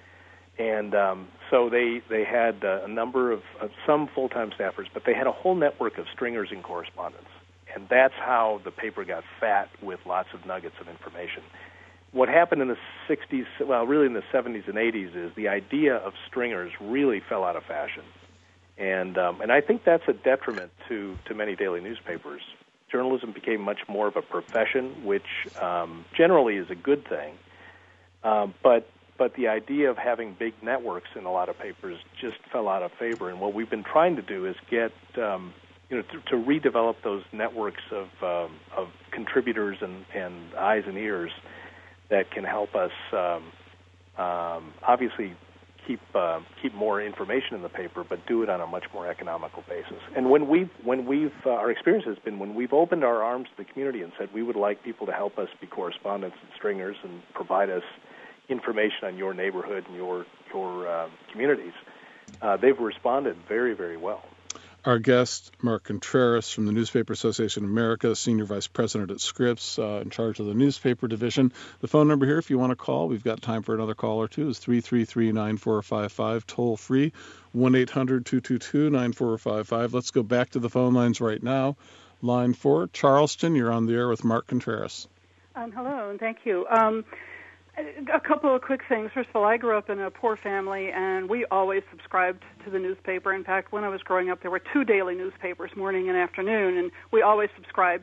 And um, so they, they had uh, a number of, of some full-time staffers, but they had a whole network of stringers and correspondents. And that's how the paper got fat with lots of nuggets of information. What happened in the sixties, well, really in the seventies and eighties, is the idea of stringers really fell out of fashion. And um, and I think that's a detriment to, to many daily newspapers. Journalism became much more of a profession, which um, generally is a good thing. Um, but but the idea of having big networks in a lot of papers just fell out of favor. And what we've been trying to do is get um, you know to, to redevelop those networks of um, of contributors and, and eyes and ears that can help us um, um, obviously keep uh, keep more information in the paper, but do it on a much more economical basis. And when we've when we've uh, our experience has been when we've opened our arms to the community and said we would like people to help us be correspondents and stringers and provide us information on your neighborhood and your your uh, communities, uh, they've responded very, very well. Our guest, Mark Contreras from the Newspaper Association of America, Senior Vice President at Scripps, uh, in charge of the newspaper division. The phone number here, if you want to call, we've got time for another call or two, is three three three, nine four five five, toll free, one eight hundred, two two two, nine four five five. Let's go back to the phone lines right now. Line four, Charleston, you're on the air with Mark Contreras. Um, hello, and thank you. Um, A couple of quick things. First of all, I grew up in a poor family, and we always subscribed to the newspaper. In fact, when I was growing up, there were two daily newspapers, morning and afternoon, and we always subscribed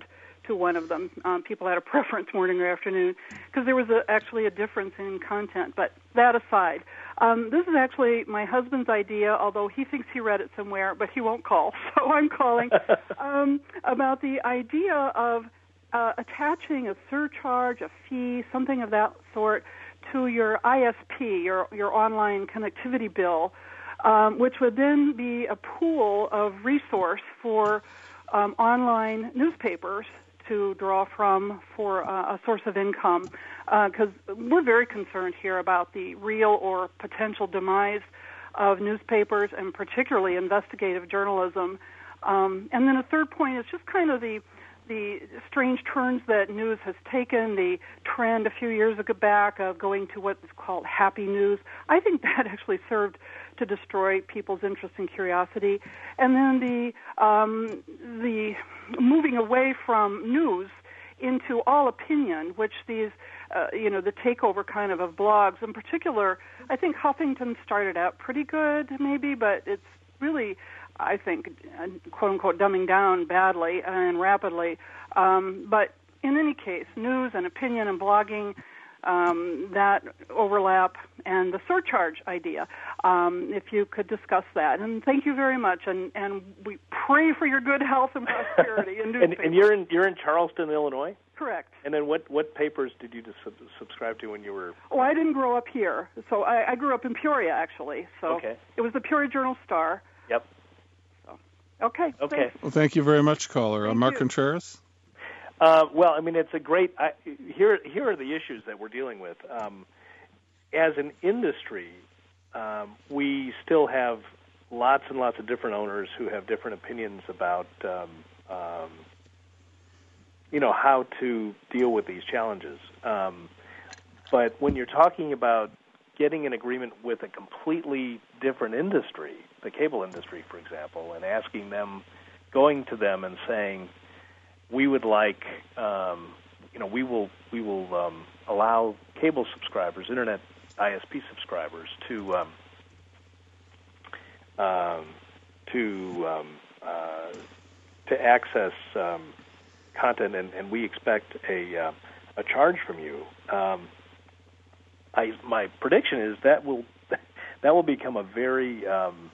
to one of them. Um, people had a preference, morning or afternoon, because there was a, actually a difference in content. But that aside, um, this is actually my husband's idea, although he thinks he read it somewhere, but he won't call. So I'm calling um, about the idea of uh, attaching a surcharge, a fee, something of that sort, to your I S P, your, your online connectivity bill, um, which would then be a pool of resource for um, online newspapers to draw from for uh, a source of income, because uh, we're very concerned here about the real or potential demise of newspapers and particularly investigative journalism. Um, and then a third point is just kind of the the strange turns that news has taken, the trend a few years ago back of going to what is called happy news. I think that actually served to destroy people's interest and curiosity. And then the um, the moving away from news into all opinion, which these, uh, you know, the takeover kind of of blogs. In particular, I think Huffington started out pretty good, maybe, but it's really, I think, quote-unquote, dumbing down badly and rapidly. Um, but in any case, news and opinion and blogging, um, that overlap, and the surcharge idea, um, if you could discuss that. And thank you very much, and, and we pray for your good health and prosperity. In and, and you're in you're in Charleston, Illinois? Correct. And then what, what papers did you sub- subscribe to when you were... Oh, I didn't grow up here. So I, I grew up in Peoria, actually. So okay. It was the Peoria Journal-Star. Yep. Okay. Okay. Thanks. Well, thank you very much, caller. Uh, Mark you. Contreras? Uh, well, I mean, it's a great... I, here, here are the issues that we're dealing with. Um, as an industry, um, we still have lots and lots of different owners who have different opinions about, um, um, you know, how to deal with these challenges. Um, but when you're talking about getting an agreement with a completely different industry, the cable industry, for example, and asking them, going to them and saying, we would like, um, you know, we will we will um, allow cable subscribers, internet I S P subscribers, to um, um, to um, uh, to access um, content, and, and we expect a uh, a charge from you. Um, I, my prediction is that will that will become a very um,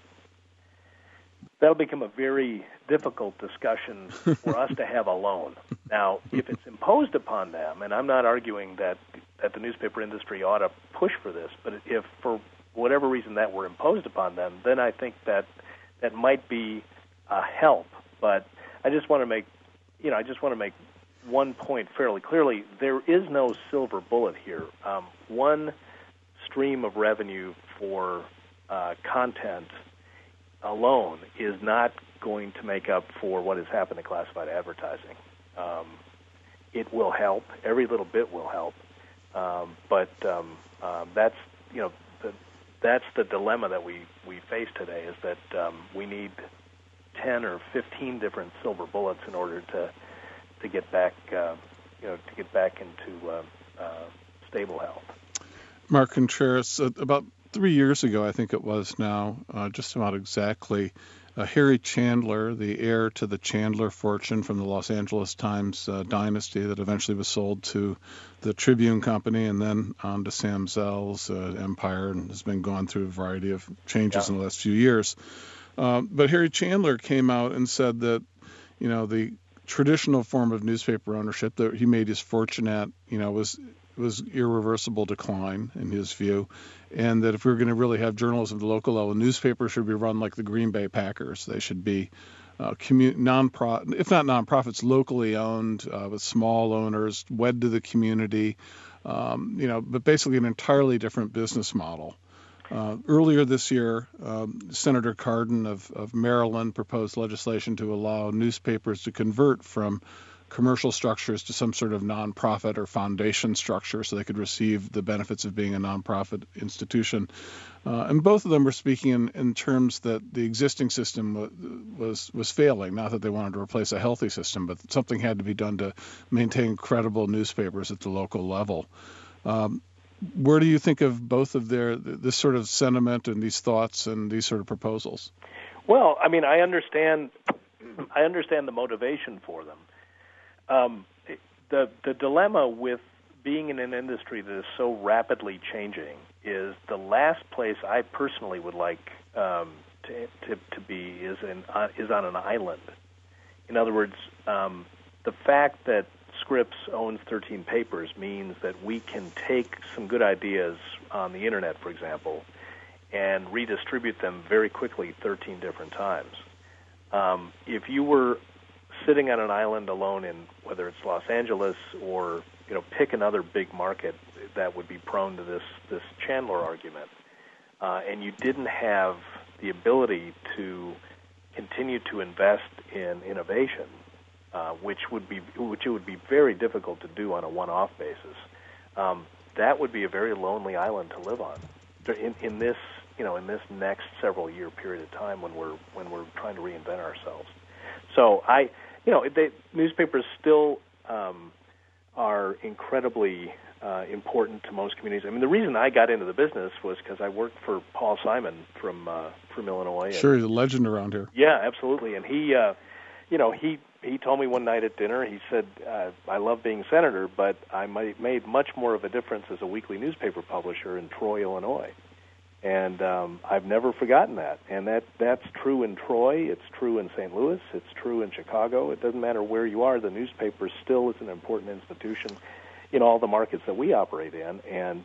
that'll become a very difficult discussion for us to have alone. Now, if it's imposed upon them, and I'm not arguing that that the newspaper industry ought to push for this, but if for whatever reason that were imposed upon them, then I think that that might be a help. But I just want to make, you know, I just want to make one point fairly clearly. There is no silver bullet here. Um, one stream of revenue for uh, content alone is not going to make up for what has happened in classified advertising. Um, it will help. Every little bit will help. Um, but um, uh, that's, you know, the, that's the dilemma that we, we face today, is that um, we need ten or fifteen different silver bullets in order to to get back, uh, you know, to get back into uh, uh, stable health. Mark Contreras, uh, about three years ago, I think it was now, uh, just about exactly, uh, Harry Chandler, the heir to the Chandler fortune from the Los Angeles Times uh, dynasty that eventually was sold to the Tribune Company and then on to Sam Zell's uh, empire, and has been gone through a variety of changes yeah. in the last few years. Uh, but Harry Chandler came out and said that, you know, the traditional form of newspaper ownership that he made his fortune at, you know, was was irreversible decline in his view, and that if we were going to really have journalism at the local level, newspapers should be run like the Green Bay Packers. They should be uh, commu- non-pro, if not nonprofits, locally owned uh, with small owners, wed to the community, um, you know, but basically an entirely different business model. Uh, earlier this year, um, Senator Cardin of, of Maryland proposed legislation to allow newspapers to convert from commercial structures to some sort of nonprofit or foundation structure so they could receive the benefits of being a nonprofit institution. Uh, and both of them were speaking in, in terms that the existing system w- was was failing, not that they wanted to replace a healthy system, but that something had to be done to maintain credible newspapers at the local level. Um, where do you think of both of their this sort of sentiment and these thoughts and these sort of proposals? Well, I mean, I understand I understand the motivation for them. um, the the dilemma with being in an industry that is so rapidly changing is the last place I personally would like um, to, to to be is in uh, is on an island. In other words, um, the fact that Scripps owns thirteen papers means that we can take some good ideas on the internet, for example, and redistribute them very quickly thirteen different times. Um, if you were sitting on an island alone in whether it's Los Angeles or, you know, pick another big market that would be prone to this, this Chandler argument, uh, and you didn't have the ability to continue to invest in innovation, uh, which would be which it would be very difficult to do on a one-off basis, um, that would be a very lonely island to live on in, in this you know in this next several year period of time when we're when we're trying to reinvent ourselves. So I, you know, they, newspapers still um, are incredibly uh, important to most communities. I mean, the reason I got into the business was because I worked for Paul Simon from uh, from Illinois. Sure, and, he's a legend around here. Yeah, absolutely. And he, uh, you know, he he told me one night at dinner. He said, uh, "I love being senator, but I might, made much more of a difference as a weekly newspaper publisher in Troy, Illinois." And um, I've never forgotten that. And that that's true in Troy. It's true in Saint Louis. It's true in Chicago. It doesn't matter where you are. The newspaper still is an important institution in all the markets that we operate in. And,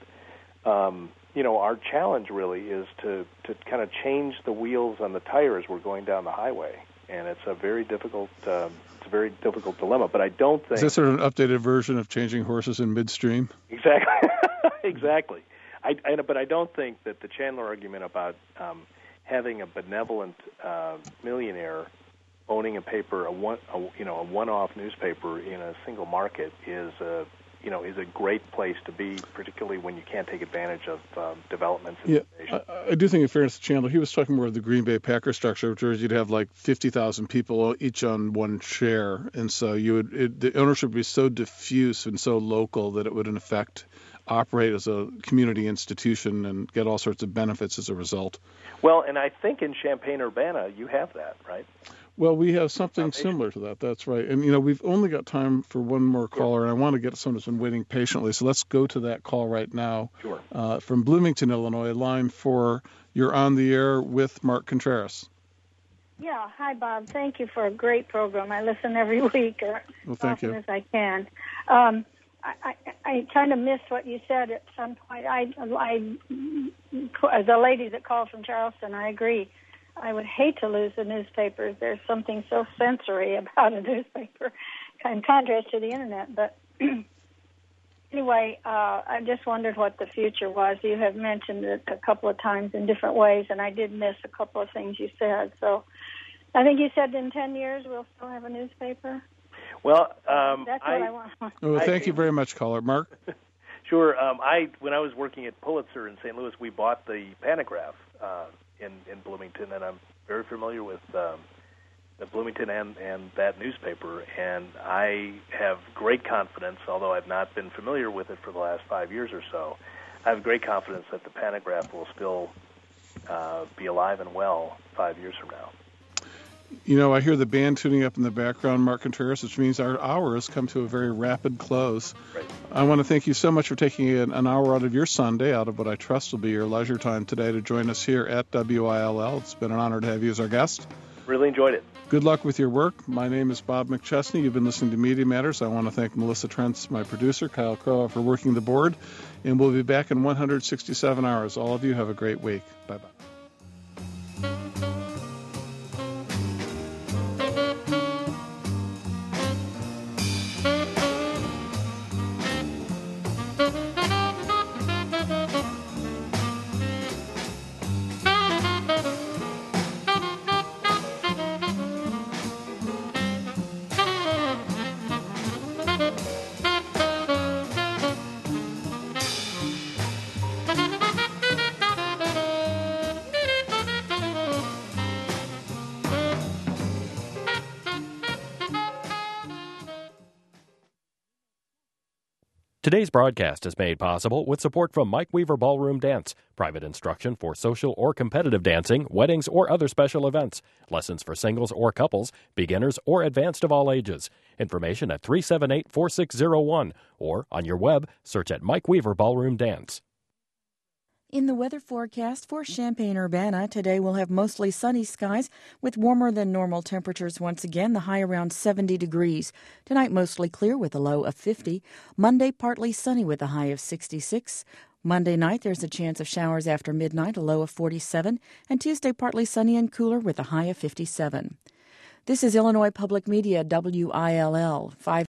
um, you know, our challenge really is to, to kind of change the wheels on the tire as we're going down the highway. And it's a very difficult um, it's a very difficult dilemma. But I don't think... Is this sort of an updated version of changing horses in midstream? Exactly. Exactly. I, I, but I don't think that the Chandler argument about um, having a benevolent uh, millionaire owning a paper, a one, a, you know, a one-off newspaper in a single market is a, you know, is a great place to be, particularly when you can't take advantage of um, developments. In yeah, I, I do think, in fairness to Chandler, he was talking more of the Green Bay Packers structure, which is you'd have like fifty thousand people each on one share, and so you would it, the ownership would be so diffuse and so local that it would, in effect, operate as a community institution and get all sorts of benefits as a result. Well, and I think in Champaign-Urbana you have that, right? Well, we have something similar to that. That's right. And, you know, we've only got time for one more caller, and I want to get someone who's been waiting patiently. So let's go to that call right now. Sure. Uh, from Bloomington, Illinois, line four. You're on the air with Mark Contreras. Yeah. Hi, Bob. Thank you for a great program. I listen every week or well, as thank often you. as I can. Um, I, I, I kind of missed what you said at some point. I, I, the lady that called from Charleston, I agree. I would hate to lose the newspapers. There's something so sensory about a newspaper, in contrast to the internet. But anyway, uh, I just wondered what the future was. You have mentioned it a couple of times in different ways, and I did miss a couple of things you said. So I think you said in ten years we'll still have a newspaper. Well, um, that's what I, I want. Well, thank I, you very much, caller. Mark? Sure. Um, I when I was working at Pulitzer in Saint Louis, we bought the Pantograph uh, in, in Bloomington, and I'm very familiar with um, the Bloomington and, and that newspaper, and I have great confidence, although I've not been familiar with it for the last five years or so, I have great confidence that the Pantograph will still uh, be alive and well five years from now. You know, I hear the band tuning up in the background, Mark Contreras, which means our hour has come to a very rapid close. Right. I want to thank you so much for taking an, an hour out of your Sunday, out of what I trust will be your leisure time today, to join us here at W I L L. It's been an honor to have you as our guest. Really enjoyed it. Good luck with your work. My name is Bob McChesney. You've been listening to Media Matters. I want to thank Melissa Trentz, my producer, Kyle Crowe, for working the board. And we'll be back in one hundred sixty-seven hours. All of you have a great week. Bye-bye. Today's broadcast is made possible with support from Mike Weaver Ballroom Dance, private instruction for social or competitive dancing, weddings, or other special events, lessons for singles or couples, beginners or advanced of all ages. Information at three seven eight, four six zero one or on your web, search at Mike Weaver Ballroom Dance. In the weather forecast for Champaign-Urbana, today we'll have mostly sunny skies with warmer than normal temperatures once again, the high around seventy degrees. Tonight mostly clear with a low of fifty. Monday partly sunny with a high of sixty-six. Monday night there's a chance of showers after midnight, a low of forty-seven. And Tuesday partly sunny and cooler with a high of fifty-seven. This is Illinois Public Media, W I L L, five